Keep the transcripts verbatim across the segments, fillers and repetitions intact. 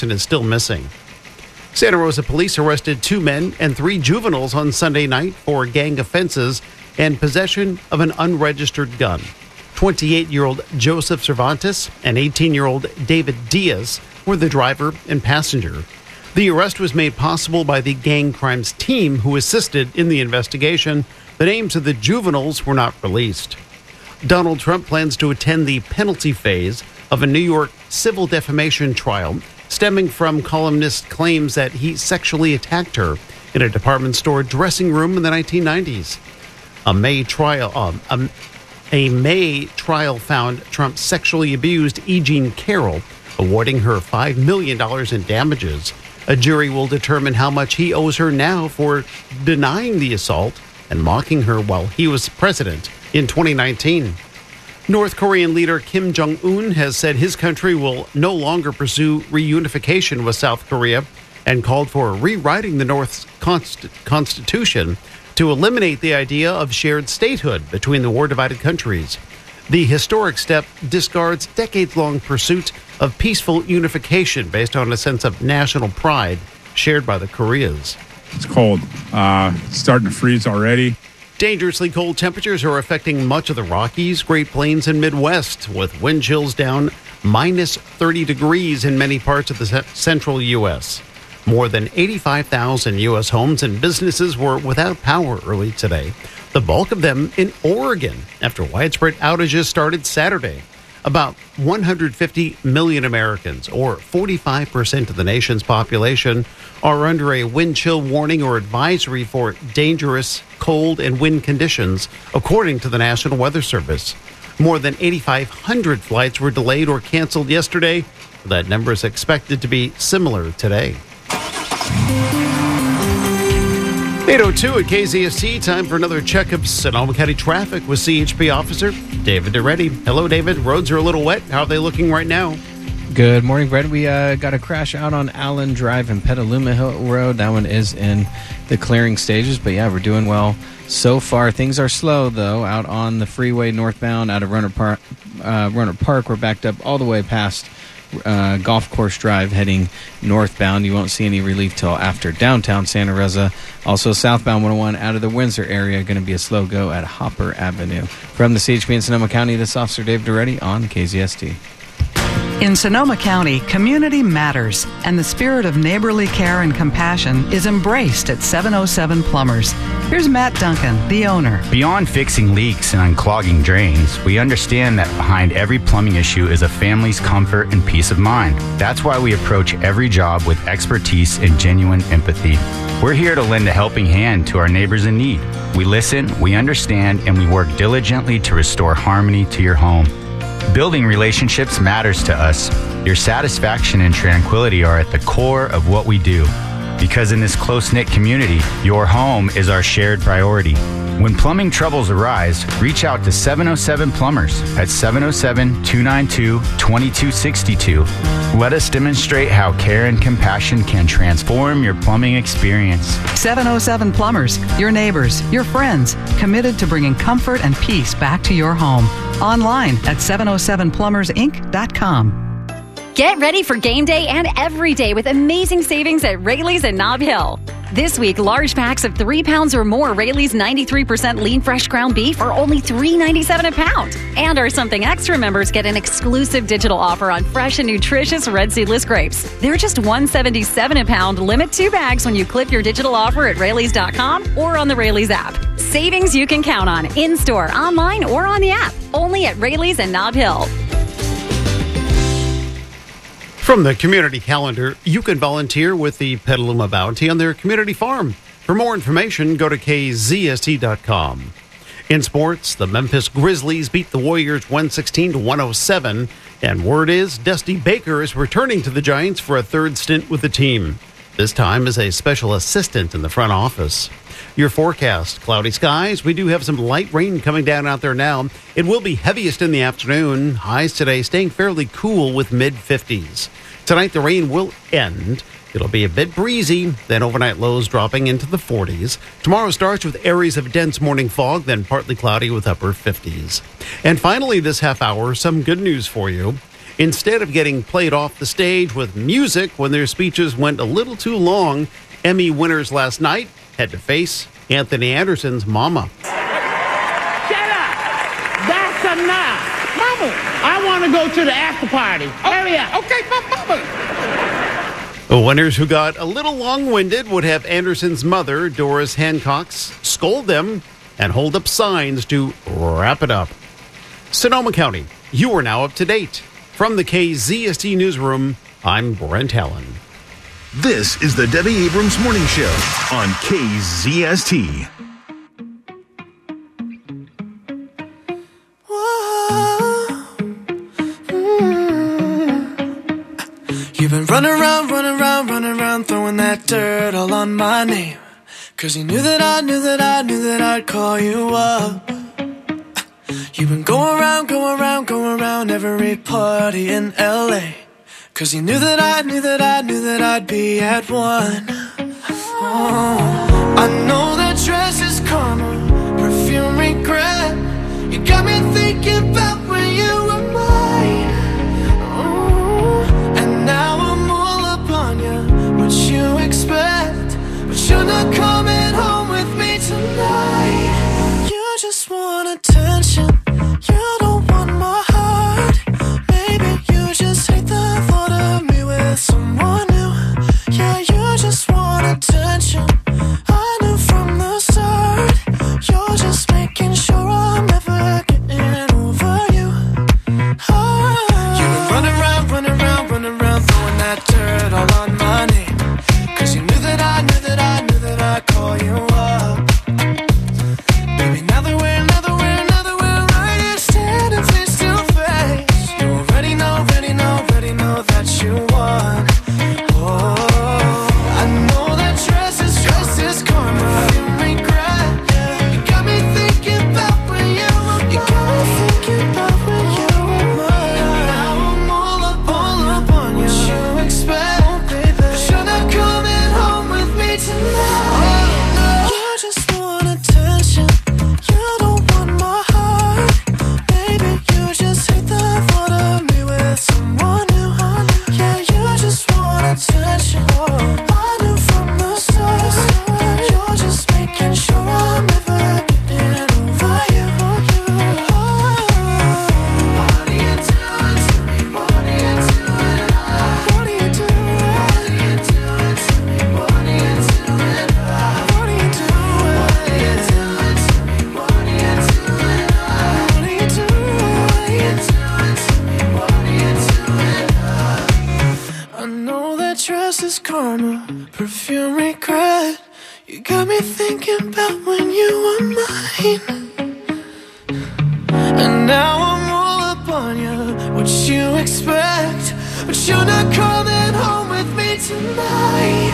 and is still missing. Santa Rosa police arrested two men and three juveniles on Sunday night for gang offenses and possession of an unregistered gun. twenty-eight-year-old Joseph Cervantes and eighteen-year-old David Diaz were the driver and passenger. The arrest was made possible by the gang crimes team who assisted in the investigation. The names of the juveniles were not released. Donald Trump plans to attend the penalty phase of a New York civil defamation trial stemming from columnist claims that he sexually attacked her in a department store dressing room in the nineteen nineties. A May trial, um, a, a May trial found Trump sexually abused E. Jean Carroll, awarding her five million dollars in damages. A jury will determine how much he owes her now for denying the assault and mocking her while he was president in twenty nineteen. North Korean leader Kim Jong-un has said his country will no longer pursue reunification with South Korea and called for rewriting the North's const- constitution to eliminate the idea of shared statehood between the war-divided countries. The historic step discards decades-long pursuit of peaceful unification based on a sense of national pride shared by the Koreas. It's cold. Uh, it's starting to freeze already. Dangerously cold temperatures are affecting much of the Rockies, Great Plains, and Midwest, with wind chills down minus thirty degrees in many parts of the central U S. More than eighty-five thousand U S homes and businesses were without power early today, the bulk of them in Oregon, after widespread outages started Saturday. About one hundred fifty million Americans, or forty-five percent of the nation's population, are under a wind chill warning or advisory for dangerous cold and wind conditions, according to the National Weather Service. More than eighty-five hundred flights were delayed or canceled yesterday. That number is expected to be similar today. eight oh two at K Z S T, time for another check of Sonoma County traffic with C H P officer David DeReady. Hello, David. Roads are a little wet. How are they looking right now? Good morning, Brett. We uh, got a crash out on Allen Drive and Petaluma Hill Road. That one is in the clearing stages, but yeah, we're doing well so far. Things are slow, though, out on the freeway northbound out of Runner Park. Uh, Runner Park, we're backed up all the way past Uh, Golf Course Drive heading northbound. You won't see any relief till after downtown Santa Rosa. Also southbound one oh one out of the Windsor area, going to be a slow go at Hopper Avenue. From the C H P in Sonoma County, this is Officer Dave DeReady on K Z S T. In Sonoma County, community matters, and the spirit of neighborly care and compassion is embraced at seven oh seven Plumbers. Here's Matt Duncan, the owner. Beyond fixing leaks and unclogging drains, we understand that behind every plumbing issue is a family's comfort and peace of mind. That's why we approach every job with expertise and genuine empathy. We're here to lend a helping hand to our neighbors in need. We listen, we understand, and we work diligently to restore harmony to your home. Building relationships matters to us. Your satisfaction and tranquility are at the core of what we do. Because in this close-knit community, your home is our shared priority. When plumbing troubles arise, reach out to seven oh seven Plumbers at seven oh seven, two nine two, two two six two. Let us demonstrate how care and compassion can transform your plumbing experience. seven oh seven Plumbers, your neighbors, your friends, committed to bringing comfort and peace back to your home. Online at seven oh seven plumbers inc dot com. Get ready for game day and every day with amazing savings at Rayleigh's and Nob Hill. This week, large packs of three pounds or more Rayleigh's ninety-three percent lean fresh ground beef are only three ninety-seven a pound. And our Something Extra members get an exclusive digital offer on fresh and nutritious red seedless grapes. They're just one seventy-seven a pound, limit two bags when you clip your digital offer at Rayleigh's dot com or on the Rayleigh's app. Savings you can count on in-store, online, or on the app. Only at Rayleigh's and Nob Hill. From the community calendar, you can volunteer with the Petaluma Bounty on their community farm. For more information, go to K Z S T dot com. In sports, the Memphis Grizzlies beat the Warriors one sixteen to one oh seven, and word is Dusty Baker is returning to the Giants for a third stint with the team, this time as a special assistant in the front office. Your forecast, cloudy skies. We do have some light rain coming down out there now. It will be heaviest in the afternoon. Highs today staying fairly cool with mid fifties. Tonight, the rain will end. It'll be a bit breezy, then overnight lows dropping into the forties. Tomorrow starts with areas of dense morning fog, then partly cloudy with upper fifties. And finally, this half hour, some good news for you. Instead of getting played off the stage with music when their speeches went a little too long, Emmy winners last night had to face Anthony Anderson's mama. Shut up! That's enough! Mama, I want to go to the after party. Hurry up. Okay, mama. The winners, who got a little long-winded, would have Anderson's mother, Doris Hancock, scold them and hold up signs to wrap it up. Sonoma County, you are now up to date. From the K Z S T Newsroom, I'm Brent Allen. This is the Debbie Abrams Morning Show on K Z S T. You've been running around, running around, running around, throwing that dirt all on my name. Cause you knew that I knew that I knew that I'd call you up. You've been going around, going around, going around every party in L A. Cause you knew that I knew that I knew that I'd be at one. Oh, I know that dress is karma, perfume regret. You got me thinking about when you were mine. Oh, and now I'm all up on you, what you expect. But you're not coming home with me tonight. You just want attention, you don't want my heart. Maybe you just hate the thought of me with someone new. Yeah, you just want attention, I knew from the start. You're just making sure I'm never getting over you. Oh. You've been running around, running around, running around, throwing that dirt all on my name. Cause you knew that I knew that I knew that I'd call you up. Baby, now that we're, now that we're, now that we're right here standing face to face, you already know, already know, already know that you won. Oh, I know that dress is, dress is karma, you regret. You got me thinking about when you were mine. You got me thinking about when you were mine. Now I'm all up, all up on you. What you expect, oh, baby? But you're not coming home with me tonight. You just want attention, you don't want my heart. Maybe you just hate the thought of me with someone new. Yeah, you just want attention, I knew from the start. You're just making sure I'm never getting over you. What are you doing to me? What are you doing? What are you doing? What are you doing to me? What are you doing? What are you doing? What are you doing to me? What are you doing? What are you doing? What are you doing to me? What are you doing? I know that dress is karma, perfume regret. You got me thinking about when you were mine. And now I'm all up on you, what you expect. But you're not coming home with me tonight.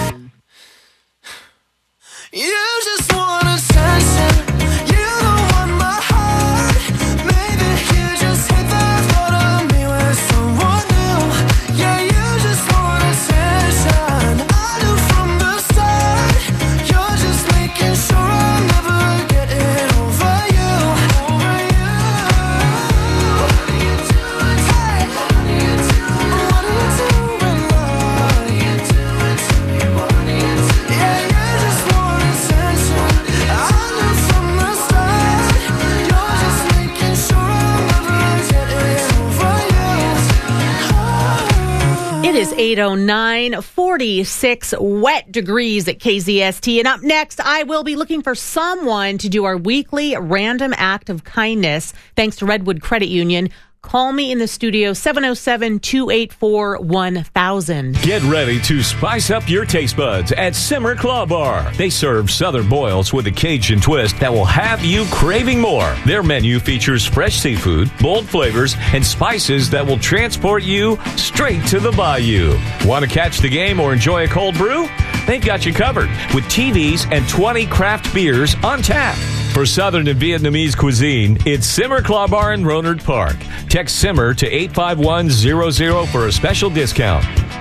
You just want attention, you don't want my heart. Maybe you just hate the thought of me with someone new. Yeah, you just want attention, I knew from the start. You're just making sure I'm never getting over you. Over you. What are you doing? Hey. What are you doing? What are you doing, love? What are you doing to me? What are you doing? Yeah, you just want attention, I knew from the start. You're just making sure I'm never getting over you. It is eight oh nine, forty-six wet degrees at K Z S T. And up next, I will be looking for someone to do our weekly random act of kindness. Thanks to Redwood Credit Union. Call me in the studio, seven oh seven, two eight four, one thousand. Get ready to spice up your taste buds at Simmer Claw Bar. They serve southern boils with a Cajun twist that will have you craving more. Their menu features fresh seafood, bold flavors, and spices that will transport you straight to the bayou. Want to catch the game or enjoy a cold brew? They've got you covered with T Vs and twenty craft beers on tap. For Southern and Vietnamese cuisine, it's Simmer Claw Bar in Rohnert Park. Text Simmer to eight five one zero zero for a special discount.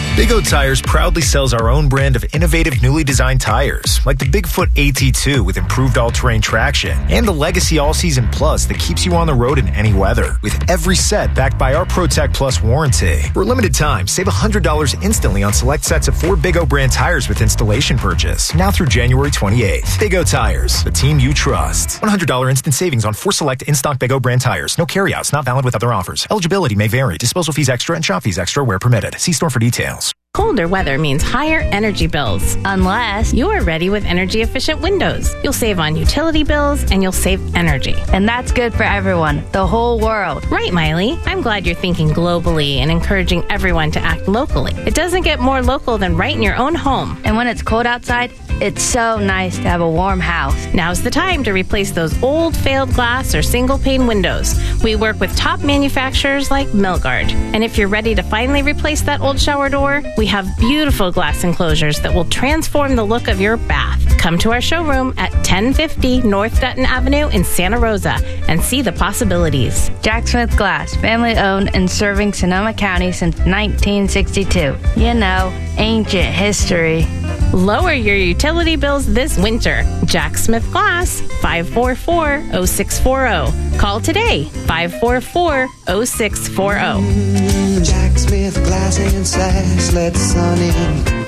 Big O Tires proudly sells our own brand of innovative, newly designed tires, like the Bigfoot A T two with improved all-terrain traction, and the Legacy All-Season Plus that keeps you on the road in any weather, with every set backed by our ProTech Plus warranty. For a limited time, save one hundred dollars instantly on select sets of four Big O brand tires with installation purchase, now through January twenty-eighth. Big O Tires, the team you trust. one hundred dollars instant savings on four select in-stock Big O brand tires. No carryouts, not valid with other offers. Eligibility may vary. Disposal fees extra and shop fees extra where permitted. See store for details. Colder weather means higher energy bills. Unless you are ready with energy-efficient windows. You'll save on utility bills and you'll save energy. And that's good for everyone, the whole world. Right, Miley. I'm glad you're thinking globally and encouraging everyone to act locally. It doesn't get more local than right in your own home. And when it's cold outside, it's so nice to have a warm house. Now's the time to replace those old failed glass or single pane windows. We work with top manufacturers like Milgard. And if you're ready to finally replace that old shower door, we have beautiful glass enclosures that will transform the look of your bath. Come to our showroom at ten fifty North Dutton Avenue in Santa Rosa and see the possibilities. Jack Smith Glass, family owned and serving Sonoma County since nineteen sixty-two. You know, ancient history. Lower your utility bills this winter. Jack Smith Glass, five four four, oh six four oh. Call today, five four four, oh six four oh. Jack Smith Glass and Slash, let the sun in.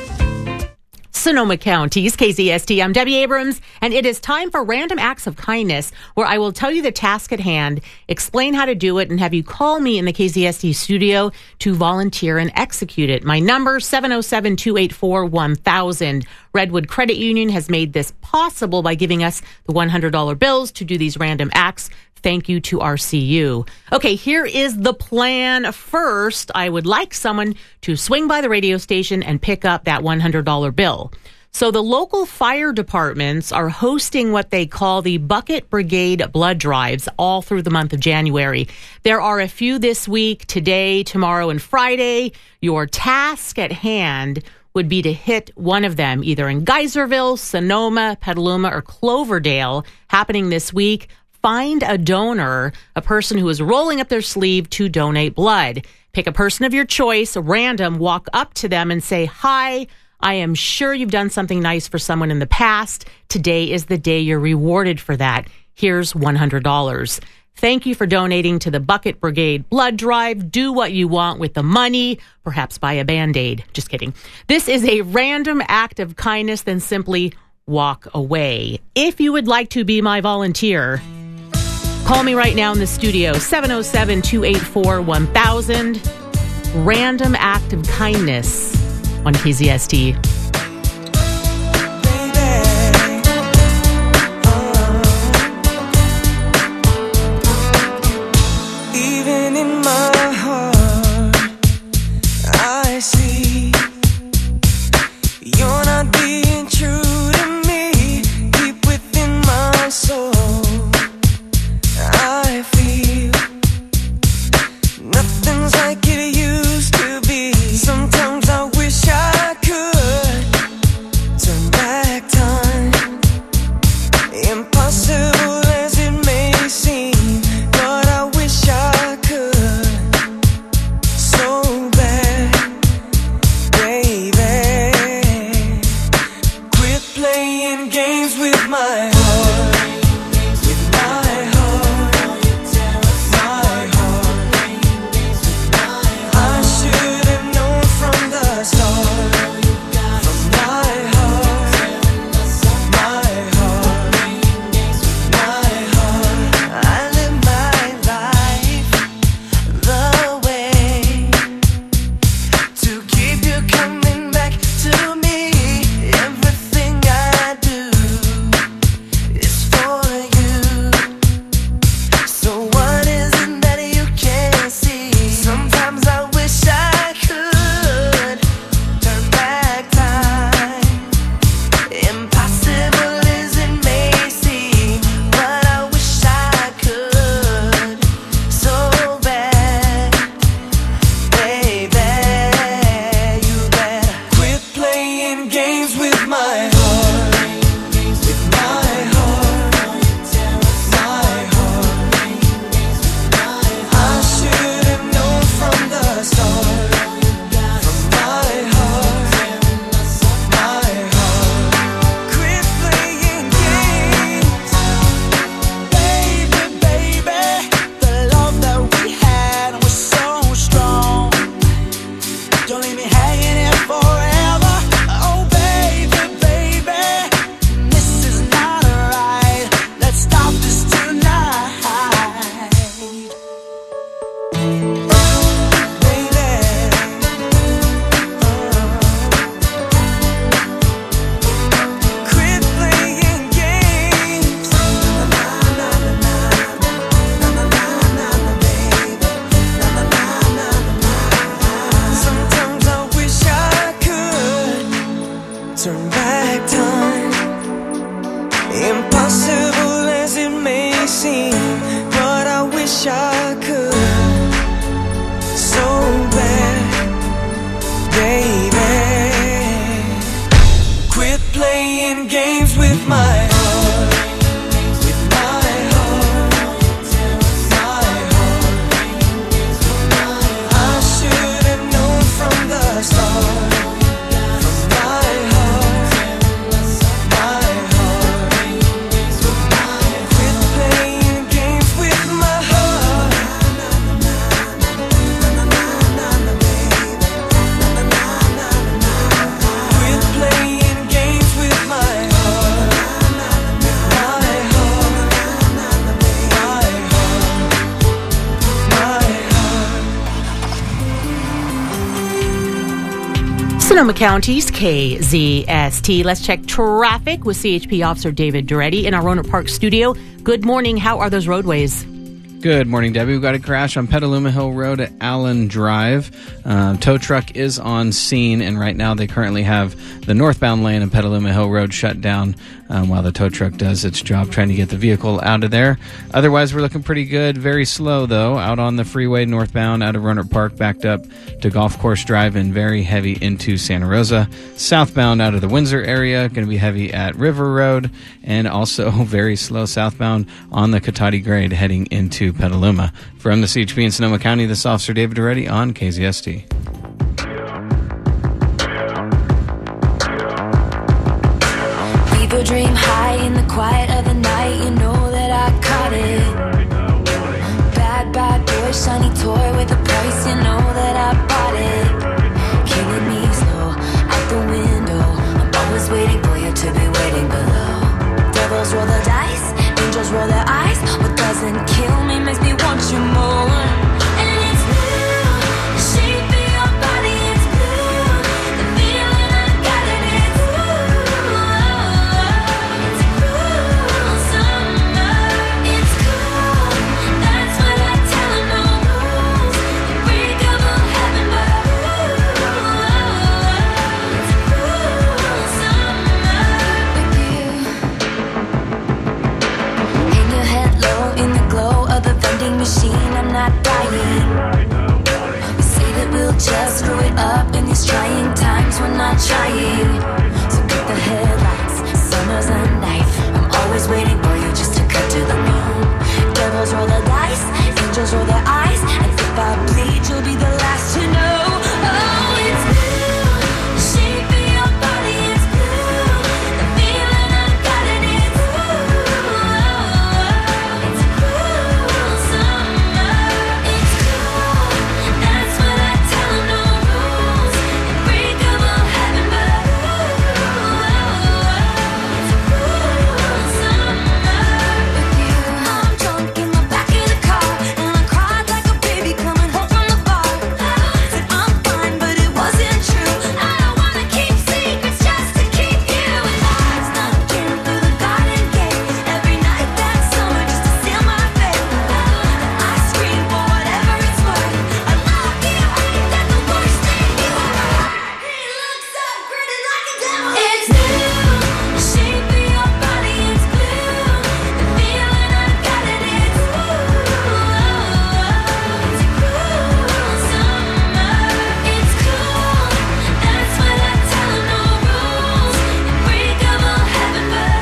Sonoma County's K Z S T. I'm Debbie Abrams, and it is time for Random Acts of Kindness, where I will tell you the task at hand, explain how to do it, and have you call me in the K Z S T studio to volunteer and execute it. My number, seven oh seven, two eight four, one thousand. Redwood Credit Union has made this possible by giving us the one hundred dollars bills to do these random acts. Thank you to R C U. Okay, here is the plan. First, I would like someone to swing by the radio station and pick up that one hundred dollars bill. So the local fire departments are hosting what they call the Bucket Brigade blood drives all through the month of January. There are a few this week, today, tomorrow, and Friday. Your task at hand would be to hit one of them, either in Geyserville, Sonoma, Petaluma, or Cloverdale, happening this week. Find a donor, a person who is rolling up their sleeve to donate blood. Pick a person of your choice, random, walk up to them and say, "Hi, I am sure you've done something nice for someone in the past. Today is the day you're rewarded for that. Here's one hundred dollars. Thank you for donating to the Bucket Brigade blood drive. Do what you want with the money. Perhaps buy a Band-Aid." Just kidding. This is a random act of kindness, then simply walk away. If you would like to be my volunteer, call me right now in the studio, seven oh seven, two eight four, one thousand. Random act of kindness on K Z S T. Even in my heart, I see you're not being true to me. Deep within my soul, I feel nothing's like it used to be. Sometimes I wish I could playing games with my heart. With my heart. My heart. I should have known from the start. From my heart. My heart. Quit playing games with my heart. Quit playing games with my heart. My heart. My heart. My heart. Sonoma County's K Z S T. Let's check traffic with C H P Officer David Duretti in our Roanoke Park studio. Good morning. How are those roadways? Good morning, Debbie. We've got a crash on Petaluma Hill Road at Allen Drive. Uh, tow truck is on scene, and right now they currently have the northbound lane of Petaluma Hill Road shut down um, while the tow truck does its job trying to get the vehicle out of there. Otherwise, we're looking pretty good. Very slow, though, out on the freeway northbound out of Roanoke Park, backed up to Golf Course Drive and very heavy into Santa Rosa. Southbound out of the Windsor area, going to be heavy at River Road, and also very slow southbound on the Cotati grade heading into Petaluma. From the C H P in Sonoma County, this is Officer David Duretti on K Z S T. Fever dream high in the quiet of the night. You know that I caught it. Bad, bad boy, shiny toy with a price. You know that I bought it. Killing me slow out the window. I'm always waiting for you to be waiting below. Devils roll the dice, angels roll their eyes. What doesn't kill me makes me want you more. And it's blue, the shape of your body is blue. The feeling I got it is blue. It's cool summer, it's cool. That's what I tell them, no rules. The breakable heaven, but it's cool summer with you. Hang your head low in the glow of the vending machine. I'm not dying. We say that we'll just screw it up in these trying times. We're not trying. So cut the headlights. Summer's a knife. I'm always waiting for you just to cut to the moon. Devils roll the dice. Angels roll their eyes. And if I bleed, you'll be the last to know. Oh, it's blue. The shape of your body is blue. The feeling I got it is blue. It's cool summer. It's cool. That's what I tell them, no rules. Unbreakable heaven, but it's cool summer with you. I'm drunk in the back of the car, and I cried like a baby coming home from the bar. Said I'm fine, but it wasn't true. I don't wanna keep secrets just to keep you alive. Snuck in through the garden gate every night that summer just to seal my fate. I scream for whatever it's worth. I love you, ain't that the worst thing you ever heard? He looks so pretty like a devil. It's blue, the shape of your body is blue. The feeling I got it is blue. It's cool summer. It's cool. That's what I tell them, no rules. Unbreakable heaven, but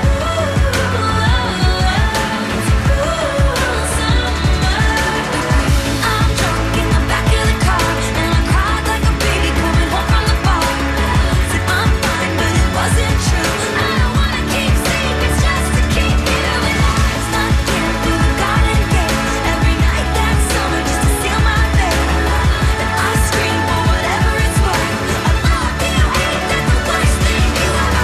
it's cool summer. I'm drunk in the back of the car, and I cried like a baby coming home from the bar. Said I'm fine, but it wasn't true. I don't wanna keep secrets just to keep you alive. Snuck in through the garden gate every night that summer just to seal my fate. And I scream for whatever it's worth. I love you, ain't that the worst thing you ever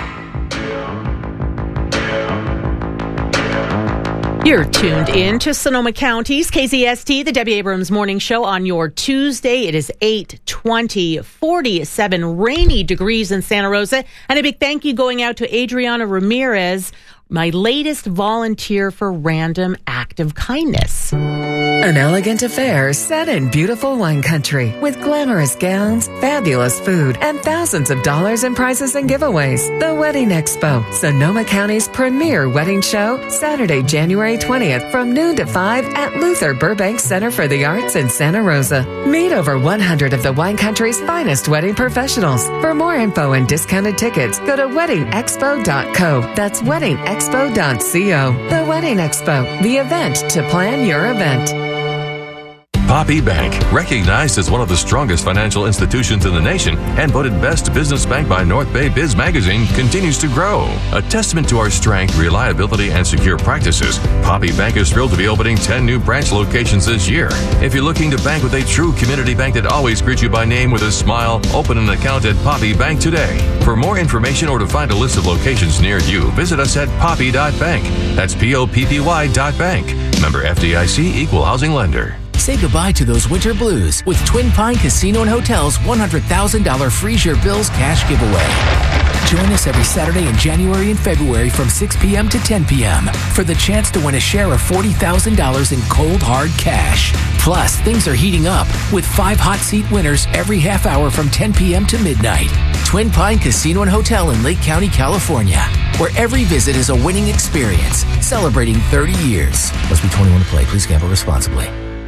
heard? You're tuned in to Sonoma County's K Z S T, the Debbie Abrams Morning Show on your Tuesday. It is eight twenty, forty-seven rainy degrees in Santa Rosa. And a big thank you going out to Adriana Ramirez, my latest volunteer for Random Act of Kindness. An elegant affair set in beautiful wine country with glamorous gowns, fabulous food, and thousands of dollars in prizes and giveaways. The Wedding Expo, Sonoma County's premier wedding show, Saturday, January twentieth from noon to five at Luther Burbank Center for the Arts in Santa Rosa. Meet over one hundred of the wine country's finest wedding professionals. For more info and discounted tickets, go to wedding expo dot co. That's wedding expo dot co. The Wedding Expo, the event to plan your event. Poppy Bank, recognized as one of the strongest financial institutions in the nation and voted best business bank by North Bay Biz Magazine, continues to grow. A testament to our strength, reliability, and secure practices, Poppy Bank is thrilled to be opening ten new branch locations this year. If you're looking to bank with a true community bank that always greets you by name with a smile, open an account at Poppy Bank today. For more information or to find a list of locations near you, visit us at poppy dot bank. That's P O P P Y dot bank. Member F D I C, Equal Housing Lender. Say goodbye to those winter blues with Twin Pine Casino and Hotel's one hundred thousand dollars Freeze Your Bills cash giveaway. Join us every Saturday in January and February from six p.m. to ten p.m. for the chance to win a share of forty thousand dollars in cold, hard cash. Plus, things are heating up with five hot seat winners every half hour from ten p.m. to midnight. Twin Pine Casino and Hotel in Lake County, California, where every visit is a winning experience, celebrating thirty years. Must be twenty-one to play. Please gamble responsibly.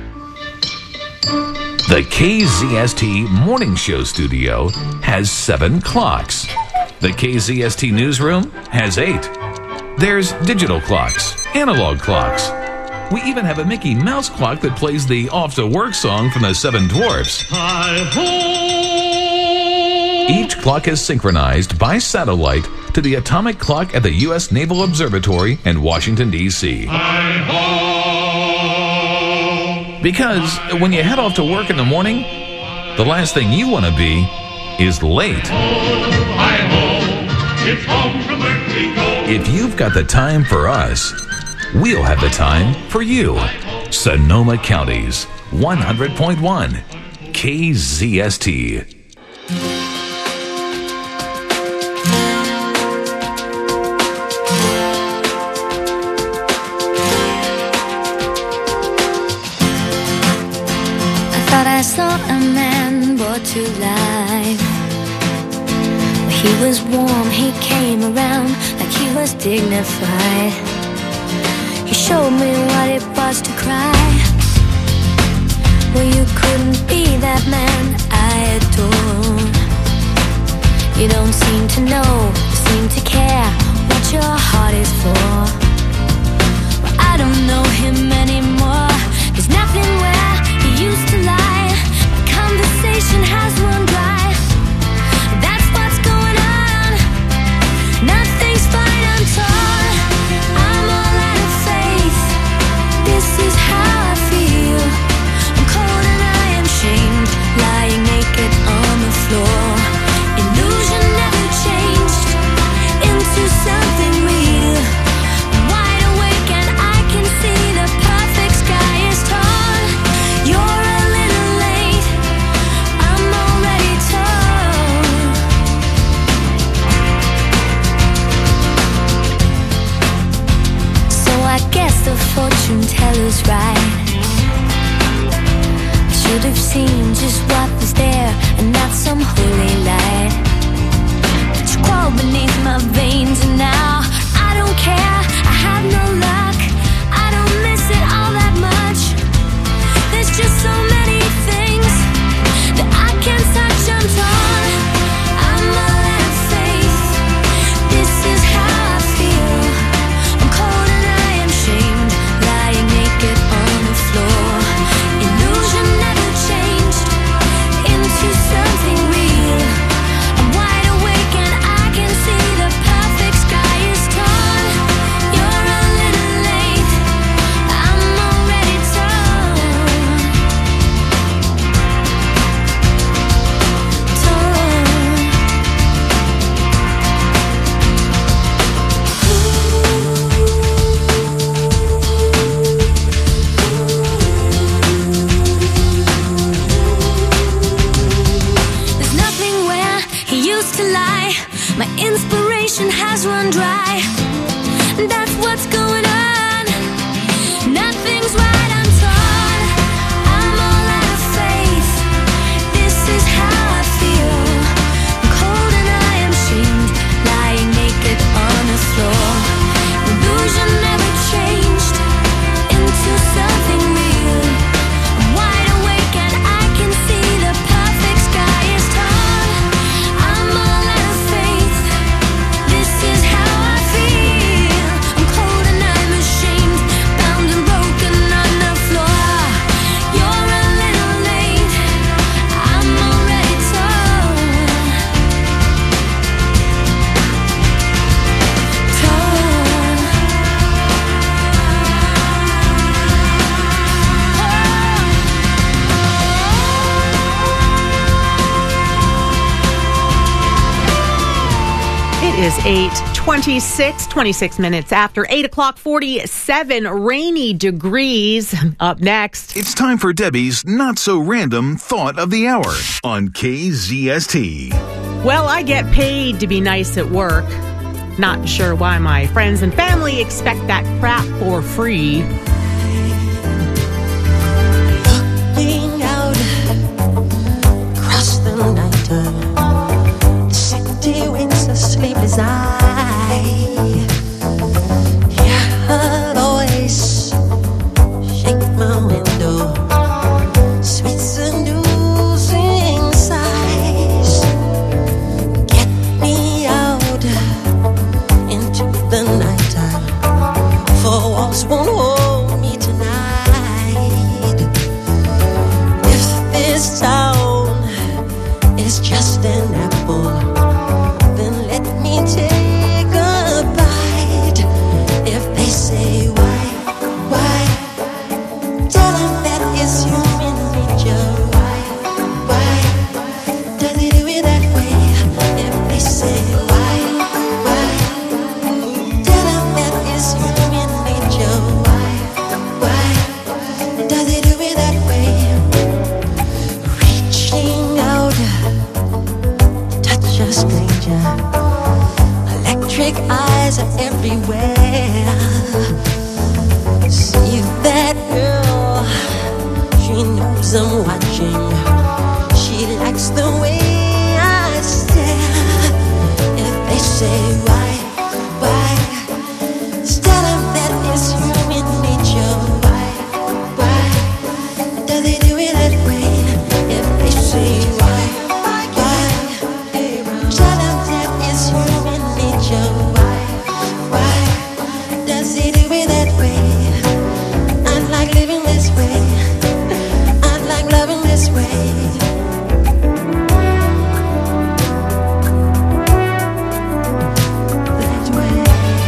The K Z S T Morning Show studio has seven clocks. The K Z S T newsroom has eight. There's digital clocks, analog clocks. We even have a Mickey Mouse clock that plays the Off to Work song from the Seven Dwarfs. Each clock is synchronized by satellite to the atomic clock at the U S Naval Observatory in Washington, D C Because when you head off to work in the morning, the last thing you want to be is late. If you've got the time for us, we'll have the time for you. Sonoma County's one hundred point one K Z S T. I saw a man brought to life. He was warm, he came around like he was dignified. He showed me what it was to cry. Well, you couldn't be that man I adore. You don't seem to know, seem to care what your heart is for. Well, I don't know him anymore. There's nothing where he used to lie. Conversation has run dry. That's what's going on. Nothing's fine, I'm torn. I'm all out of faith. This is how I feel. I'm cold and I am shamed, lying naked on the floor. Illusion never changed into something real. I'm wide awake and I can see the perfect sky is torn. You're a little late. I'm already torn. So I guess the fortune teller's right. I should have seen just what was there and not some holy light. But you crawl beneath my veins and now I don't care. I have no luck. I don't miss it all that much. There's just so many things that I can't touch. I'm torn. I'm all out of faith. This is how I feel. I'm cold and I am shamed, lying naked on the floor. Illusion never changed into something real. I'm wide awake and I can see the perfect sky is torn. You're a little late. I'm already torn. There's nothing where he used to lie. My inspiration has run dry. That's what's going on. Nothing's right, I'm torn. I'm all out of faith. This is how I feel. I'm cold and I am shamed, lying naked on the floor. Illusion never changed into something real. I'm wide awake and I can see the perfect sky is torn. I'm all out of faith. This is how I feel. I'm cold and I'm ashamed, bound and broken on the floor. You're a little late. I'm already torn. Torn. It is eight twenty-six, twenty-six minutes after eight o'clock, forty-seven rainy degrees. Up next. It's time for Debbie's Not So Random Thought of the Hour on K Z S T. Well, I get paid to be nice at work. Not sure why my friends and family expect that crap for free. Looking out across the night, the city winks a sleepless eye. Hear her voice shake my window, sweet seducing sighs. Get me out into the nighttime, for walls won't hold me tonight. If this town is just an apple, then let me take a bite. If they say why, why, tell them that it's human nature. Why, why, does they do it that way? If they say why, why, tell them that it's human nature. Why, why, does they do it that way? Reaching out, touch a stranger. Electric eyes are everywhere. See that girl, she knows I'm watching. She likes the way I stare. If they say why, why, tell them that it's human nature. Why, why, does they do it that way? If they say why, why, tell them that it's human nature. Why, why, does he do it that way? I like living this way. I like loving this way. That way.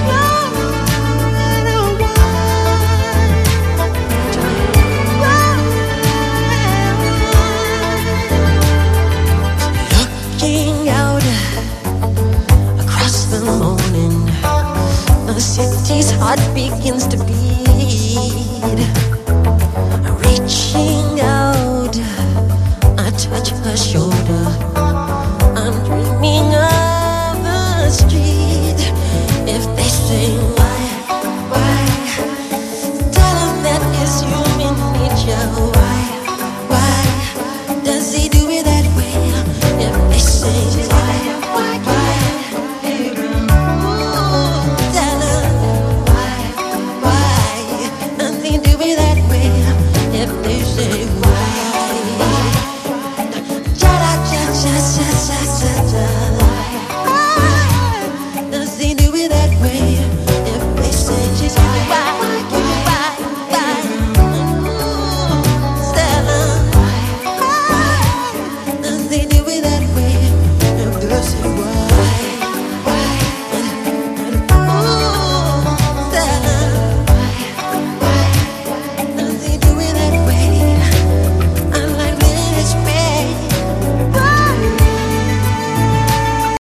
Looking out across the morning, the city's heart begins to beat.